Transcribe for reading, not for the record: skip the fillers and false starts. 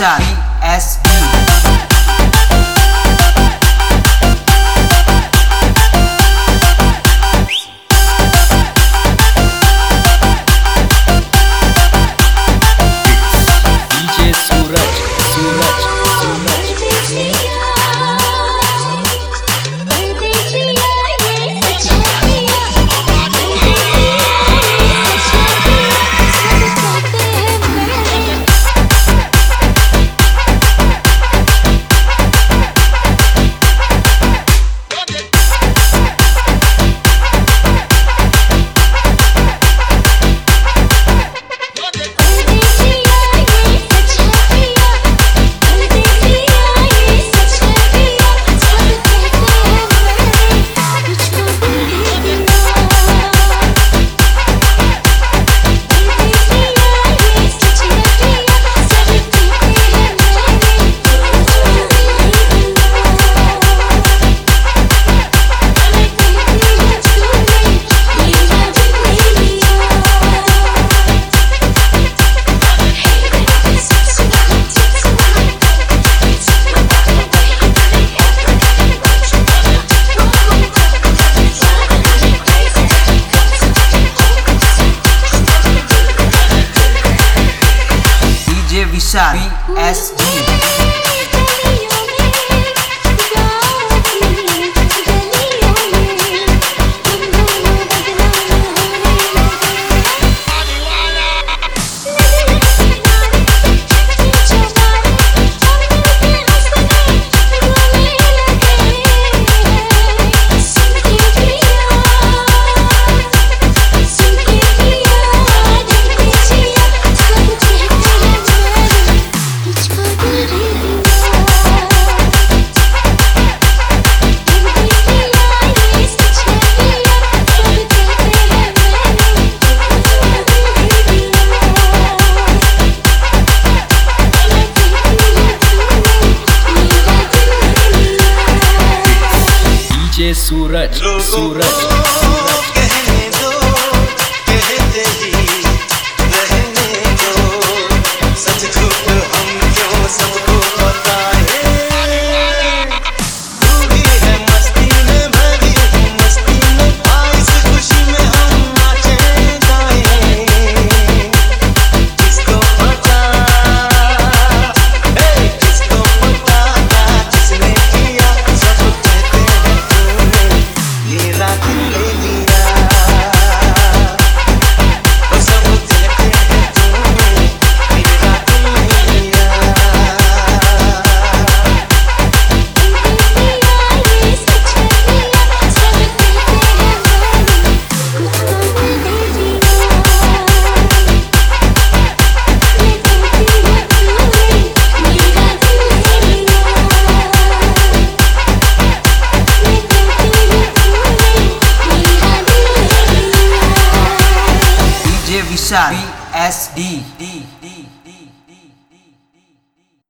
विशाल BSD। विशाल BSD। Suraj Suraj कहने दो कहते ही रहने दो, सच झूठ हम क्यों सबको बताए। तू भी है मस्ती में भरी हूँ मस्ती में, इस खुशी में हम नाचे गाए। किसको पता किसको पता किसने किया, सब कहते हैं ये रात ले लिया, सब कहते हैं तूने ये रात ले लिया। विशाल BSD।